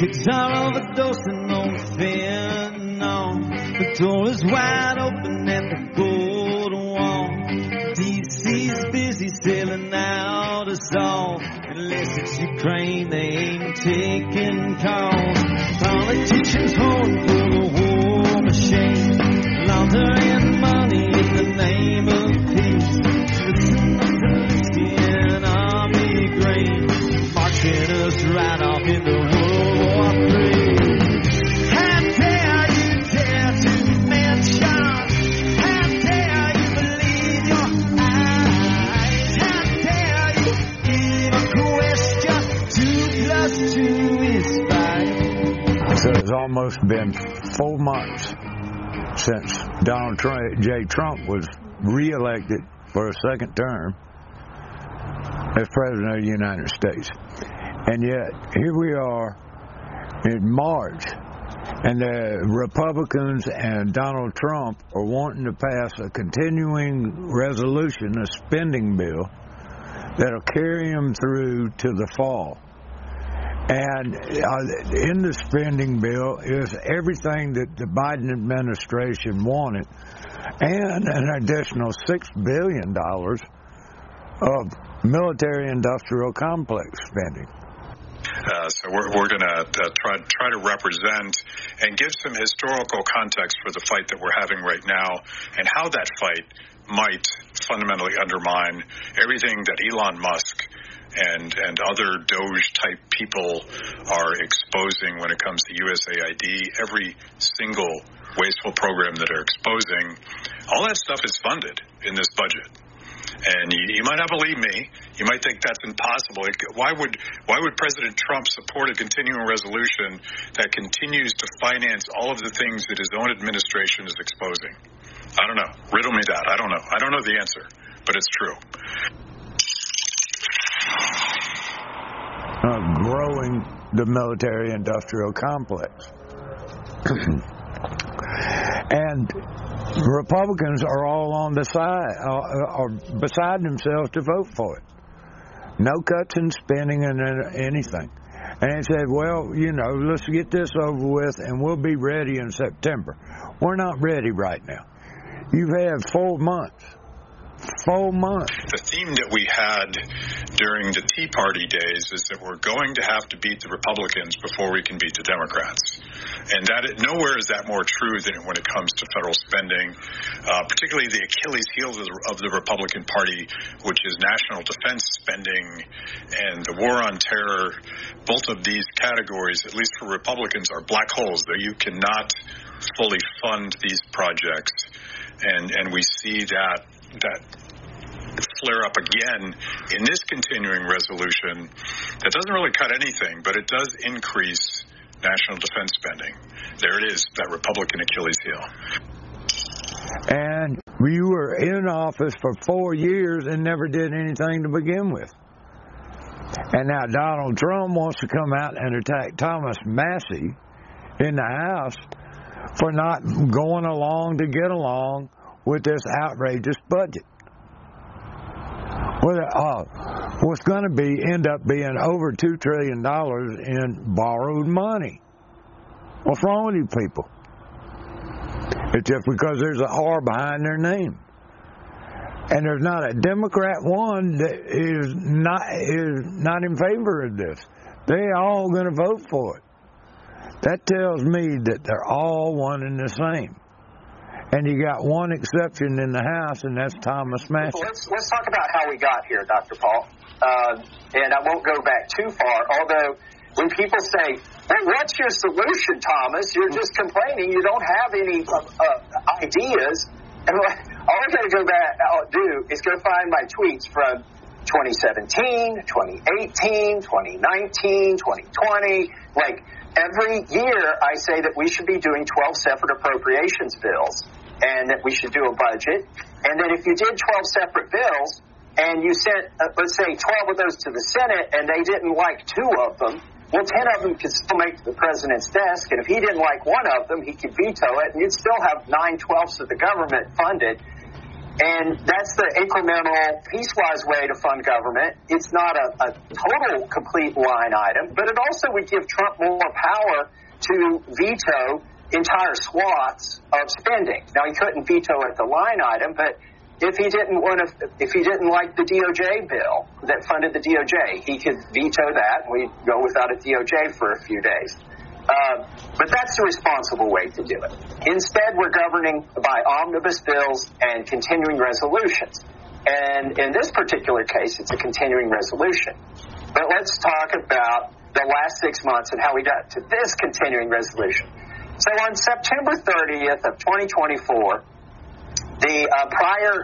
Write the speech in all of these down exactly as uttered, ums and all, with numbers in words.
Chicks are overdosing on fentanyl. The door is wide open at the Boardwalk. D C's busy selling out us all. Unless it's Ukraine, they ain't taking calls. Politicians holding for the war machine, laundering money in the name of peace. Listen to Zelensky and Army Green, marching us right off into World War Three. How dare you dare to mention? How dare you believe your eyes? How dare you even question two plus two is five? So it's almost been four months since Donald Trump, J. Trump was reelected for a second term as President of the United States. And yet, here we are in March, and the Republicans and Donald Trump are wanting to pass a continuing resolution, a spending bill, that'll carry them through to the fall. And uh, in the spending bill is everything that the Biden administration wanted, and an additional six billion dollars of military-industrial complex spending. Uh, so we're, we're going to uh, try try to represent and give some historical context for the fight that we're having right now, and how that fight might fundamentally undermine everything that Elon Musk and and other Doge-type people are exposing when it comes to U S A I D. Every single wasteful program that they're exposing, all that stuff is funded in this budget. And you, you might not believe me. You might think that's impossible. Why would why would President Trump support a continuing resolution that continues to finance all of the things that his own administration is exposing? I don't know. Riddle me that. I don't know. I don't know the answer, but it's true. Uh, growing the military-industrial complex. And Republicans are all on the side, uh, are beside themselves to vote for it. No cuts in spending and anything. And they said, well, you know, let's get this over with and we'll be ready in September. We're not ready right now. You've had four months. Four months. The theme that we had during the Tea Party days is that we're going to have to beat the Republicans before we can beat the Democrats. And that it, nowhere is that more true than when it comes to federal spending, uh, particularly the Achilles heel of the, of the Republican Party, which is national defense spending and the war on terror. Both of these categories, at least for Republicans, are black holes. That you cannot fully fund these projects. And, and we see that that flare up again in this continuing resolution that doesn't really cut anything, but it does increase national defense spending. There it is, that Republican Achilles heel. And you were in office for four years and never did anything to begin with. And now Donald Trump wants to come out and attack Thomas Massie in the House for not going along to get along with this outrageous budget. Well, uh, what's going to be end up being over two trillion dollars in borrowed money. What's wrong with you people? It's just because there's an R behind their name. And there's not a Democrat one that is not is not in favor of this. They're all going to vote for it. That tells me that they're all one and the same. And you got one exception in the House, and that's Thomas Massie. Let's, let's talk about how we got here, Doctor Paul. Uh, and I won't go back too far, although when people say, well, what's your solution, Thomas? You're just complaining. You don't have any uh, uh, ideas. And all I got to go back I'll do is go find my tweets from twenty seventeen, twenty eighteen, twenty nineteen, twenty twenty. Like, every year I say that we should be doing twelve separate appropriations bills and that we should do a budget. And that if you did twelve separate bills and you sent, uh, let's say, twelve of those to the Senate and they didn't like two of them, well, ten of them could still make it to the president's desk. And if he didn't like one of them, he could veto it. And you'd still have nine twelfths of the government funded. And that's the incremental, piecewise way to fund government. It's not a, a total, complete line item, but it also would give Trump more power to veto entire swaths of spending. Now, he couldn't veto at the line item, but if he didn't want to, if he didn't like the D O J bill that funded the D O J, he could veto that, and we'd go without a D O J for a few days. Uh, but that's the responsible way to do it. Instead, we're governing by omnibus bills and continuing resolutions. And in this particular case, it's a continuing resolution. But let's talk about the last six months and how we got to this continuing resolution. So on September thirtieth of twenty twenty-four, the uh, prior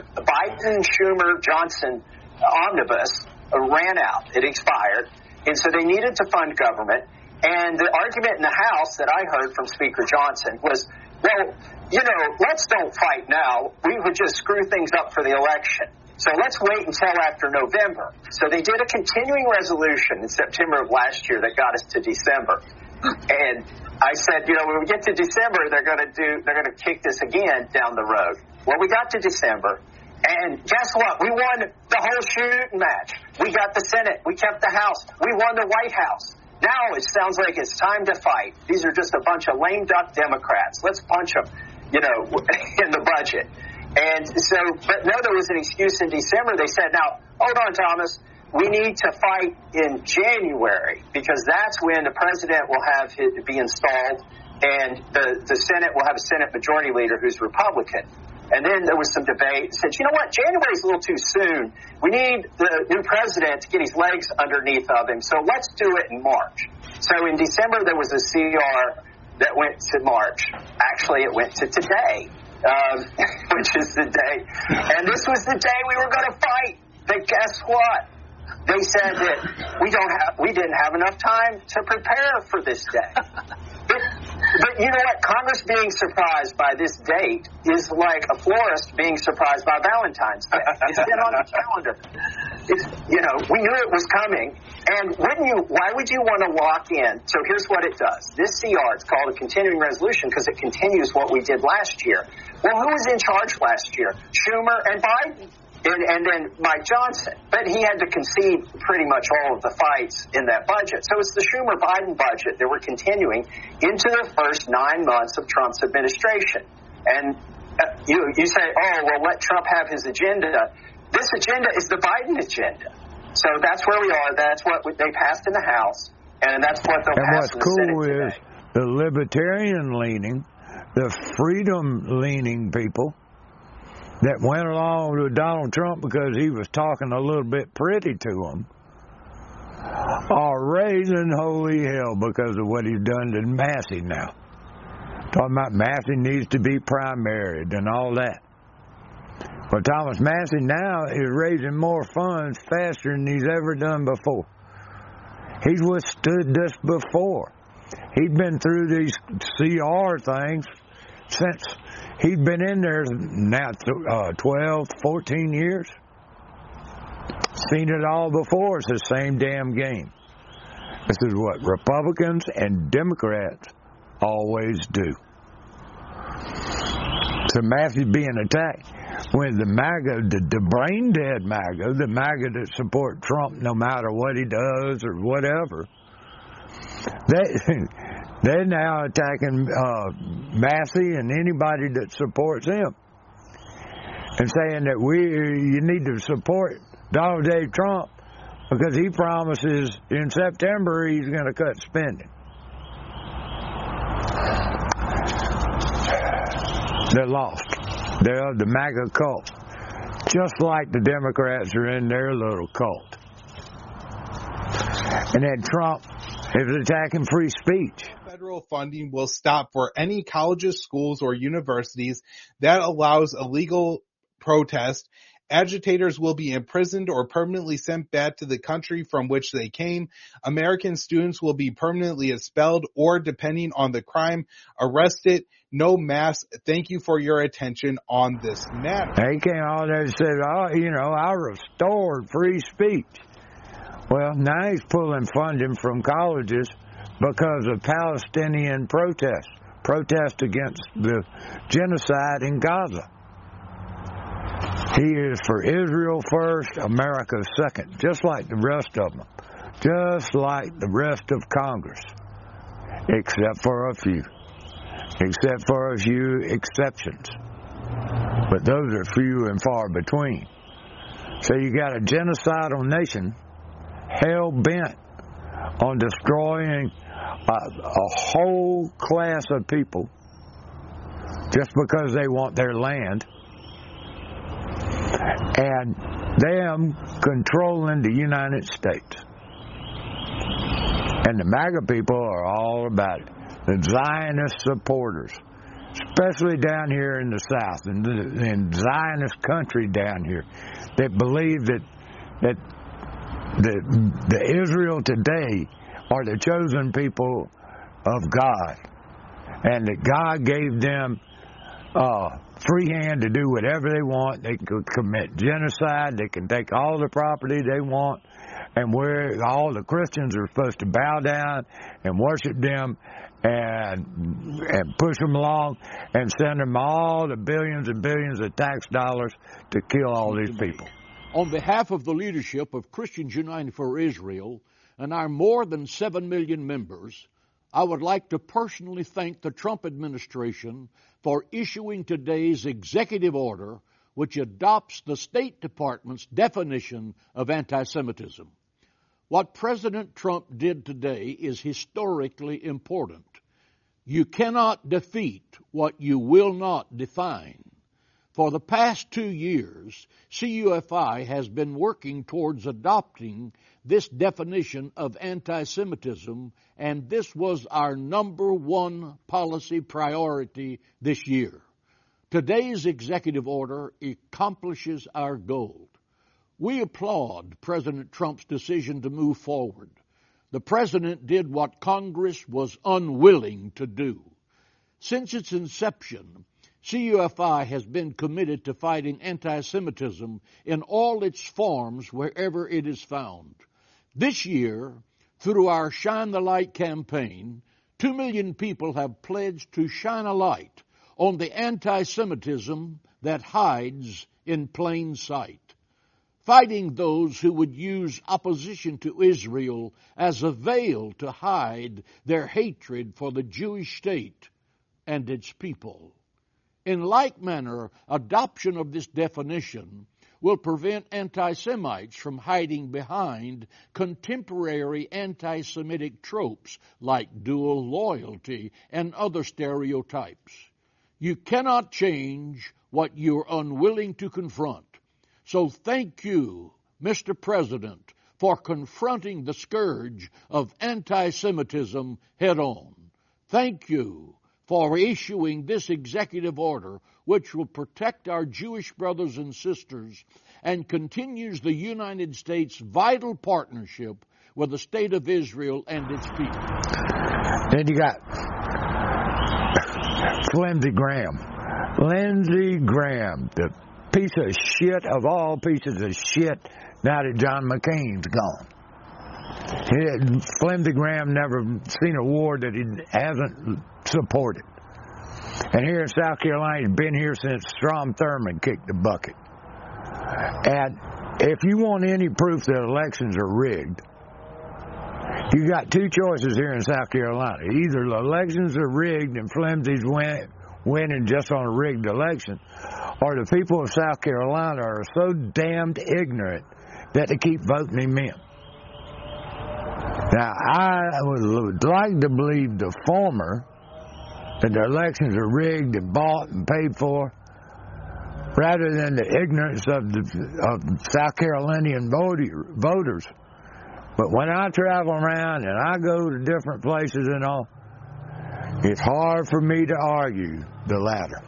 Biden-Schumer-Johnson omnibus ran out. It expired. And so they needed to fund government. And the argument in the House that I heard from Speaker Johnson was, well, you know, let's don't fight now. We would just screw things up for the election. So let's wait until after November. So they did a continuing resolution in September of last year that got us to December. And I said, you know, when we get to December, they're going to do, they're going to kick this again down the road. Well, we got to December. And guess what? We won the whole shooting match. We got the Senate. We kept the House. We won the White House. Now it sounds like it's time to fight. These are just a bunch of lame duck Democrats. Let's punch them, you know, in the budget. And so, but no, there was an excuse in December. They said, now, hold on, Thomas. We need to fight in January because that's when the president will have his, be installed and the, the Senate will have a Senate majority leader who's Republican. And then there was some debate. Said, you know what, January's a little too soon. We need the new president to get his legs underneath of him, so let's do it in March. So in December, there was a C R that went to March. Actually, it went to today, um, which is the day. And this was the day we were going to fight. But guess what? They said that we don't have, we didn't have enough time to prepare for this day. But, but you know what? Congress being surprised by this date is like a florist being surprised by Valentine's Day. It's been on the calendar. It's, you know, we knew it was coming. And wouldn't you, why would you want to lock in? So here's what it does. This C R, it's called a continuing resolution because it continues what we did last year. Well, who was in charge last year? Schumer and Biden. And, and then Mike Johnson. But he had to concede pretty much all of the fights in that budget. So it's the Schumer-Biden budget that we're continuing into the first nine months of Trump's administration. And uh, you, you say, oh, well, let Trump have his agenda. This agenda is the Biden agenda. So that's where we are. That's what they passed in the House. And that's what they'll and pass in the cool Senate today. Is the libertarian-leaning, the freedom-leaning people that went along with Donald Trump because he was talking a little bit pretty to them are raising holy hell because of what he's done to Massey now. Talking about Massey needs to be primaried and all that. Well, Thomas Massey now is raising more funds faster than he's ever done before. He's withstood this before. He's been through these C R things since he'd been in there now uh, twelve, fourteen years. Seen it all before. It's the same damn game. This is what Republicans and Democrats always do. So Matthew's being attacked. When the MAGA, the, the brain-dead MAGA, the MAGA that support Trump no matter what he does or whatever, they... They're now attacking uh, Massey and anybody that supports him and saying that we you need to support Donald J. Trump because he promises in September he's going to cut spending. They're lost. They're the MAGA cult. Just like the Democrats are in their little cult. And then Trump is attacking free speech. Federal funding will stop for any colleges, schools, or universities that allows illegal protest. Agitators will be imprisoned or permanently sent back to the country from which they came. American students will be permanently expelled or, depending on the crime, arrested. No mass. Thank you for your attention on this matter. He came out there and said, oh, you know, I restored free speech. Well, now he's pulling funding from colleges because of Palestinian protests, protest against the genocide in Gaza. He is for Israel first, America second, just like the rest of them, just like the rest of Congress, except for a few, except for a few exceptions. But those are few and far between. So you got a genocidal nation hell-bent on destroying a, a whole class of people just because they want their land, and them controlling the United States. And the MAGA people are all about it. The Zionist supporters, especially down here in the South, in the in Zionist country down here, that believe that that the, the Israel today are the chosen people of God, and that God gave them uh, free hand to do whatever they want. They can commit genocide. They can take all the property they want, and where all the Christians are supposed to bow down and worship them and and push them along and send them all the billions and billions of tax dollars to kill all these people. On behalf of the leadership of Christians United for Israel and our more than seven million members, I would like to personally thank the Trump administration for issuing today's executive order, which adopts the State Department's definition of anti-Semitism. What President Trump did today is historically important. You cannot defeat what you will not define. For the past two years, C U F I has been working towards adopting this definition of anti-Semitism, and this was our number one policy priority this year. Today's executive order accomplishes our goal. We applaud President Trump's decision to move forward. The President did what Congress was unwilling to do. Since its inception, C U F I has been committed to fighting anti-Semitism in all its forms wherever it is found. This year, through our Shine the Light campaign, two million people have pledged to shine a light on the anti-Semitism that hides in plain sight, fighting those who would use opposition to Israel as a veil to hide their hatred for the Jewish state and its people. In like manner, adoption of this definition will prevent anti-Semites from hiding behind contemporary anti-Semitic tropes like dual loyalty and other stereotypes. You cannot change what you're unwilling to confront. So thank you, Mister President, for confronting the scourge of anti-Semitism head-on. Thank you for issuing this executive order, which will protect our Jewish brothers and sisters and continues the United States' vital partnership with the State of Israel and its people. Then you got Lindsey Graham. Lindsey Graham, the piece of shit of all pieces of shit now that John McCain's gone. He, Lindsey Graham never seen a war that he hasn't supported. And here in South Carolina, he's been here since Strom Thurmond kicked the bucket. And if you want any proof that elections are rigged, you got two choices here in South Carolina. Either the elections are rigged and Flimsy's win, winning just on a rigged election, or the people of South Carolina are so damned ignorant that they keep voting him in. Now, I would like to believe the former, that the elections are rigged and bought and paid for, rather than the ignorance of the of South Carolinian voters. But when I travel around and I go to different places and all, it's hard for me to argue the latter.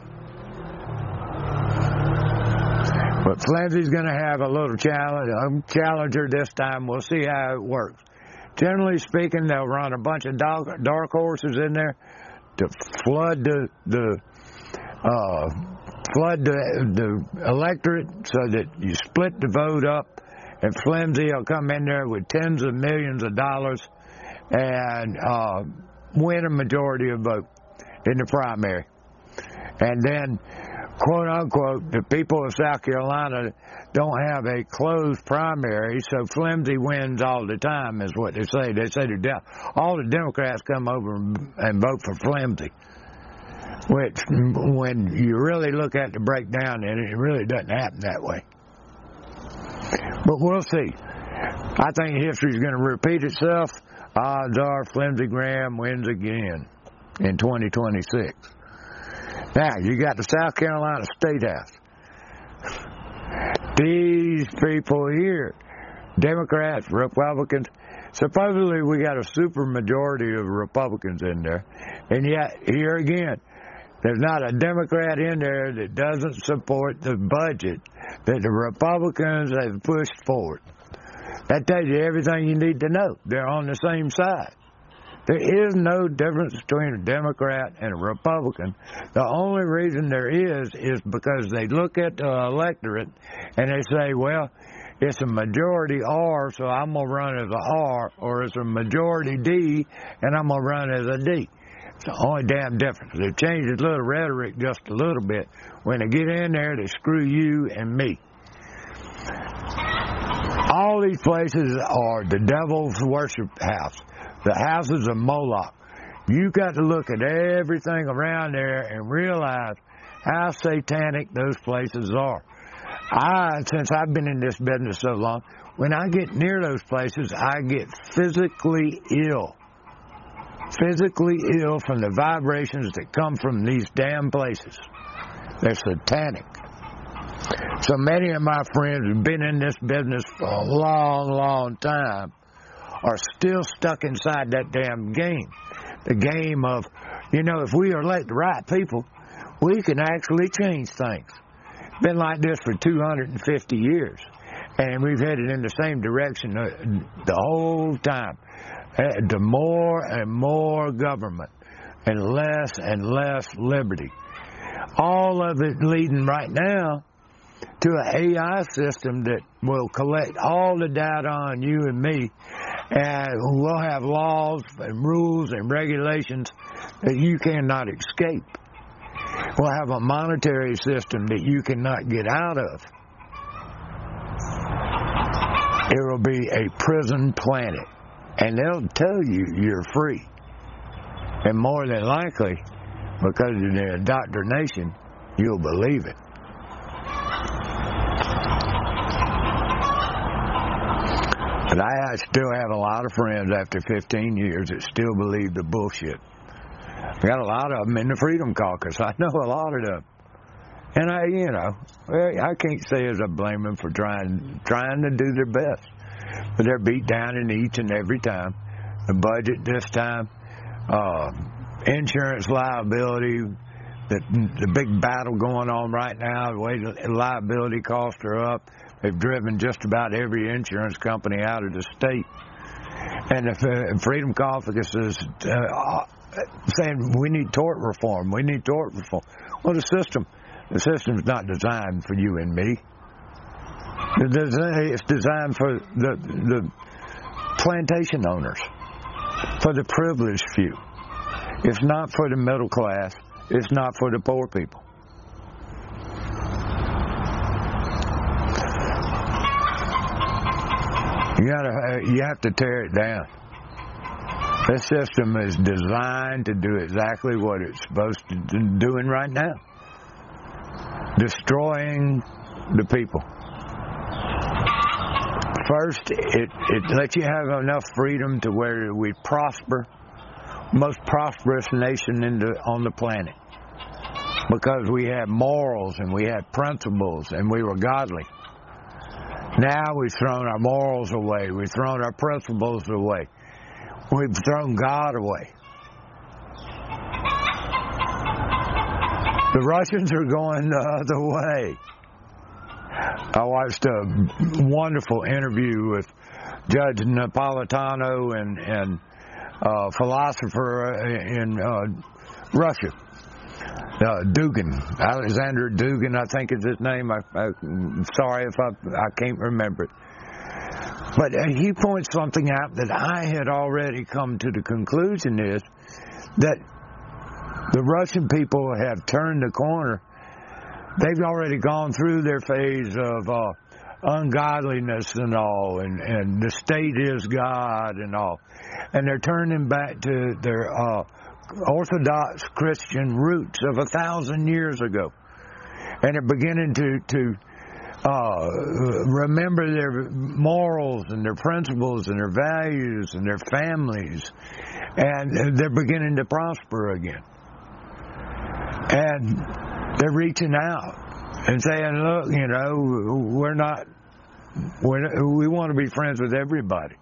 But Flimsy's going to have a little challenge, a challenger this time. We'll see how it works. Generally speaking, they'll run a bunch of dark, dark horses in there to flood the the uh, flood the, the electorate so that you split the vote up, and Flimsy will come in there with tens of millions of dollars and uh, win a majority of vote in the primary. And then quote unquote, the people of South Carolina don't have a closed primary, so flimsy wins all the time is what they say. They say the all the Democrats come over and vote for flimsy, which when you really look at the breakdown, it really doesn't happen that way. But we'll see. I think history is going to repeat itself. Odds are Flimsy Graham wins again in twenty twenty-six. Now, you got the South Carolina State House. These people here, Democrats, Republicans, supposedly we got a super majority of Republicans in there. And yet, here again, there's not a Democrat in there that doesn't support the budget that the Republicans have pushed forward. That tells you everything you need to know. They're on the same side. There is no difference between a Democrat and a Republican. The only reason there is is because they look at the electorate and they say, well, it's a majority R, so I'm going to run as a R, or it's a majority D, and I'm going to run as a D. It's the only damn difference. They've changed a little rhetoric just a little bit. When they get in there, they screw you and me. All these places are the devil's worship house, the houses of Moloch. You've got to look at everything around there and realize how satanic those places are. I, since I've been in this business so long, when I get near those places, I get physically ill. Physically ill from the vibrations that come from these damn places. They're satanic. So many of my friends who've been in this business for a long, long time are still stuck inside that damn game. The game of, you know, if we elect the right people, we can actually change things. Been like this for two hundred fifty years, and we've headed in the same direction the whole time. To more and more government and less and less liberty. All of it leading right now to an A I system that will collect all the data on you and me, and we'll have laws and rules and regulations that you cannot escape. We'll have a monetary system that you cannot get out of. It will be a prison planet, and they'll tell you you're free. And more than likely, because of their indoctrination, you'll believe it. But I still have a lot of friends after fifteen years that still believe the bullshit. I got a lot of them in the Freedom Caucus. I know a lot of them. And I, you know, I can't say as I blame them for trying, trying to do their best. But they're beat down in each and every time. The budget this time, uh, insurance liability, the, the big battle going on right now, the way the liability costs are up. They've driven just about every insurance company out of the state. And if uh, Freedom Caucus is uh, saying we need tort reform, we need tort reform. Well, the system, the system's not designed for you and me. It's designed for the the plantation owners, for the privileged few. It's not for the middle class. It's not for the poor people. You gotta, you have to tear it down. This system is designed to do exactly what it's supposed to be doing right now. Destroying the people. First, it, it lets you have enough freedom to where we prosper, most prosperous nation in the, on the planet. Because we had morals and we had principles and we were godly. Now we've thrown our morals away. We've thrown our principles away. We've thrown God away. The Russians are going the other way. I watched a wonderful interview with Judge Napolitano and, and a philosopher in uh, Russia. Uh, Dugin, Alexander Dugin, I think is his name. I, I'm sorry if I, I can't remember it. But uh, he points something out that I had already come to the conclusion is that the Russian people have turned the corner they've already gone through their phase of uh, ungodliness and all, and, and the state is God and all. And they're turning back to their uh, Orthodox Christian roots of a thousand years ago. And they're beginning to, to uh, remember their morals and their principles and their values and their families. And they're beginning to prosper again. And they're reaching out and saying, look, you know, we're not, we're, we want to be friends with everybody.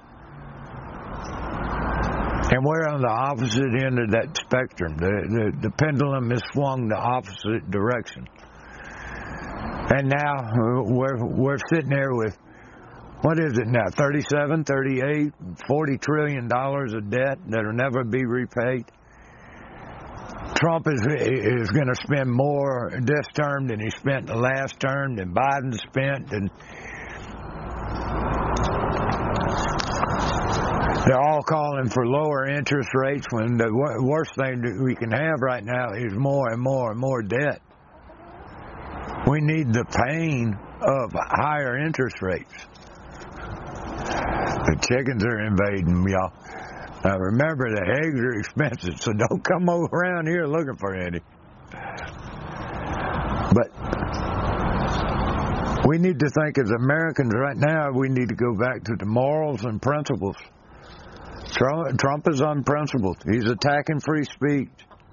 And we're on the opposite end of that spectrum. The, the, the pendulum has swung the opposite direction. And now we're, we're sitting there with, what is it now, thirty-seven, thirty-eight, forty trillion dollars of debt that'll never be repaid. Trump is is going to spend more this term than he spent the last term, than Biden spent, and they're all calling for lower interest rates when the worst thing that we can have right now is more and more and more debt. We need the pain of higher interest rates. The chickens are invading, y'all. Now remember, the eggs are expensive, so don't come over around here looking for any. But we need to think as Americans right now, we need to go back to the morals and principles. Trump, Trump is unprincipled. He's attacking free speech.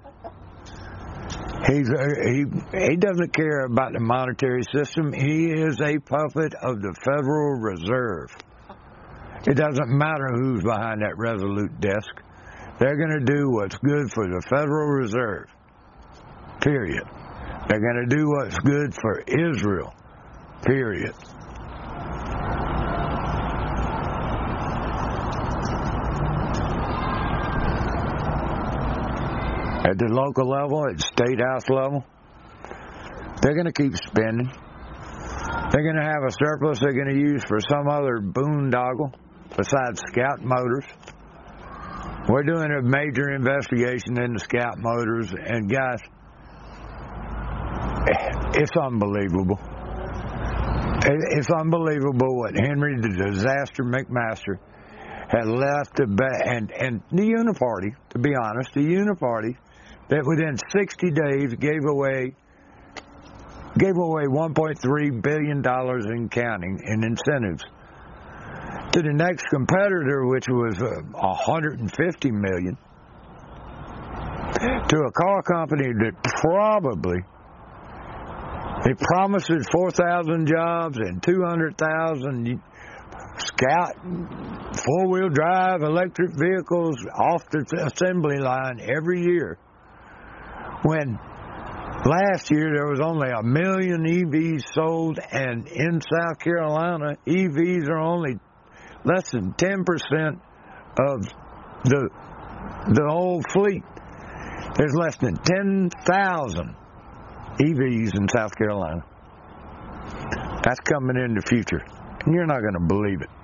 He's, he, he doesn't care about the monetary system. He is a puppet of the Federal Reserve. It doesn't matter who's behind that resolute desk. They're going to do what's good for the Federal Reserve, period. They're going to do what's good for Israel, period. At the local level, at the state house level, they're going to keep spending. They're going to have a surplus they're going to use for some other boondoggle besides Scout Motors. We're doing a major investigation into Scout Motors, and guys, it's unbelievable. It's unbelievable what Henry the Disaster McMaster had left to bet, and, and the Uniparty, to be honest, the Uniparty, that within sixty days gave away gave away one point three billion dollars in counting in incentives to the next competitor, which was uh, one hundred fifty million dollars, to a car company that probably, it promises four thousand jobs and two hundred thousand Scout four-wheel drive electric vehicles off the assembly line every year. When last year there was only a million E Vs sold, and in South Carolina, E Vs are only less than ten percent of the the whole fleet. There's less than ten thousand E Vs in South Carolina. That's coming in the future, and you're not going to believe it.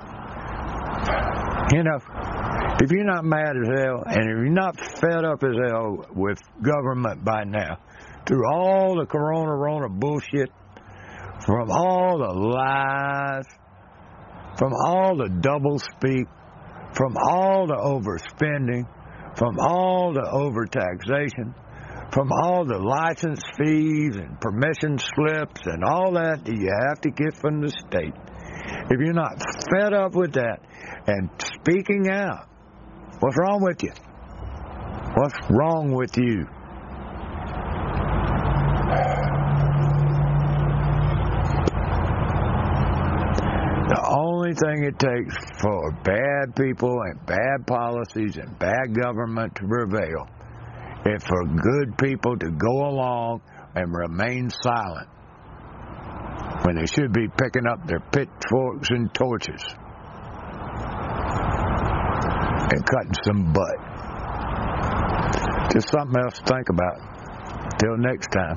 You know, if you're not mad as hell, and if you're not fed up as hell with government by now, through all the corona rona bullshit, from all the lies, from all the doublespeak, from all the overspending, from all the overtaxation, from all the license fees and permission slips and all that that you have to get from the state. If you're not fed up with that and speaking out, what's wrong with you? What's wrong with you? The only thing it takes for bad people and bad policies and bad government to prevail is for good people to go along and remain silent when they should be picking up their pitchforks and torches and cutting some butt. Just something else to think about. Till next time.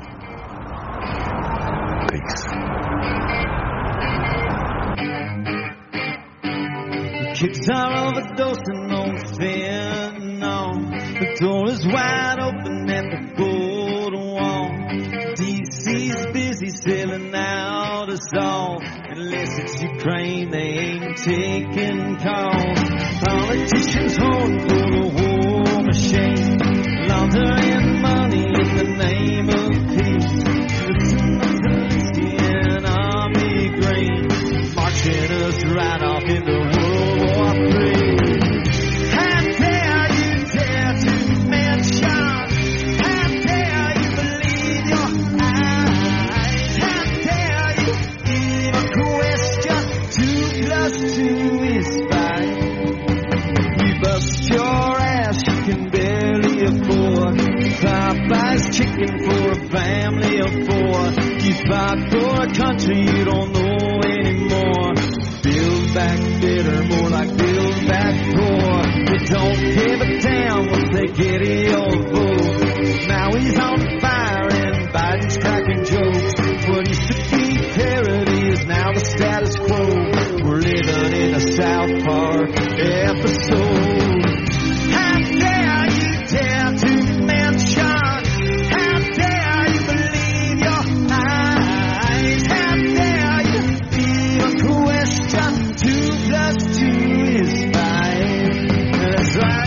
Peace. Kids are overdosing on fentanyl. The door is wide open at the border wall. D C all. Unless it's Ukraine, they ain't taking calls. Politicians voting for the war machine, laundering money in the name of peace. Listen to Zelensky and Army Green, marching us right off into World War Three. How dare you dare to mention? How dare you believe your eyes? How dare you even question two plus two is five? You bust your ass, you can barely afford Popeye's chicken for a family of four. You fought for a country you don't know anymore. Build back better, more like build back poor. You don't give a damn what they get in your vote. Now he's on fire and Biden's cracking jokes. What used to be parody is now the status quo. We're living in a South Park episode. How dare you dare to mention? How dare you believe your eyes? How dare you even question two plus two is five? That's right.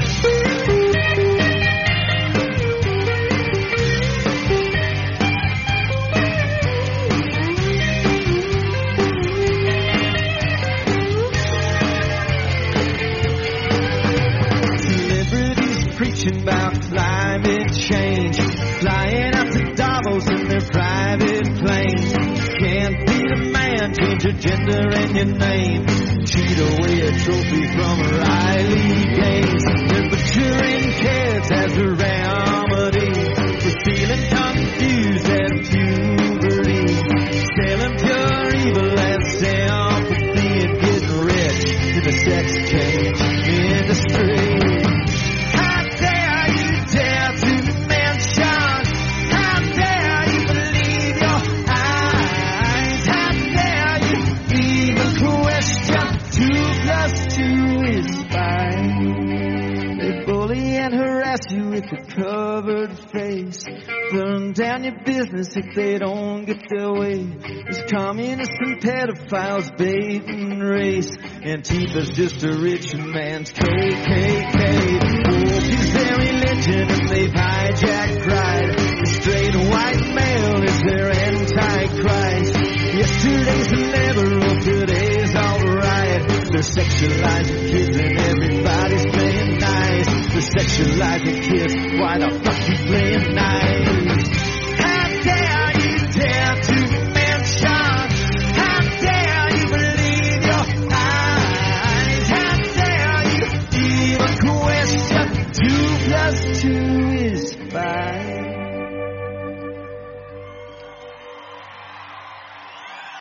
Celebrities preaching about climate change, flying out to Davos in their private planes. Can't beat a man, change your gender and your name. Cheat away a trophy from Riley Gaines. They're butchering kids as a remedy for feeling confused at puberty. Selling pure evil as sympathy and getting rich in the sex change industry. How dare you dare to mention? How dare you believe your eyes? How dare you even question two plus two is five? They bully and harass you with a covered face. Burn down your business if they don't get their way. There's communists and pedophiles baiting race. Antifa's just a rich man's K K K. Woke is their religion and they've hijacked pride. The straight white male is their antichrist. Yesterday's a liberal, today's alright. They're sexualizing kids and everybody's playing nice. They're sexualizing kids, why the fuck you playing nice? How dare you dare to mention? How dare you believe your eyes? How dare you even question two plus two